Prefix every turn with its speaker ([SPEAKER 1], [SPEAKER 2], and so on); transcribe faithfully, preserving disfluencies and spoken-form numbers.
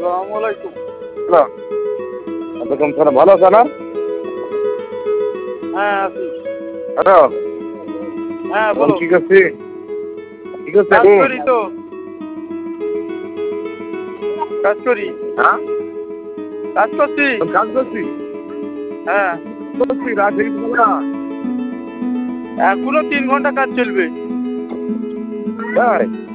[SPEAKER 1] আসসালামু আলাইকুম।
[SPEAKER 2] ওয়ালাইকুম সালাম। ভালো আছো না?
[SPEAKER 1] হ্যাঁ আছি।
[SPEAKER 2] হ্যালো।
[SPEAKER 1] হ্যাঁ বলো।
[SPEAKER 2] কি করছি? কি করছি
[SPEAKER 1] কাজ
[SPEAKER 2] এখন?
[SPEAKER 1] করি তো। কাজ করি।
[SPEAKER 2] হ্যাঁ?
[SPEAKER 1] কাজ করছি।
[SPEAKER 2] কাজ করছি।
[SPEAKER 1] হ্যাঁ।
[SPEAKER 2] করছি রাত থেকে তো না।
[SPEAKER 1] এখনো তিন ঘন্টা কাজ চলবে।
[SPEAKER 2] তাই?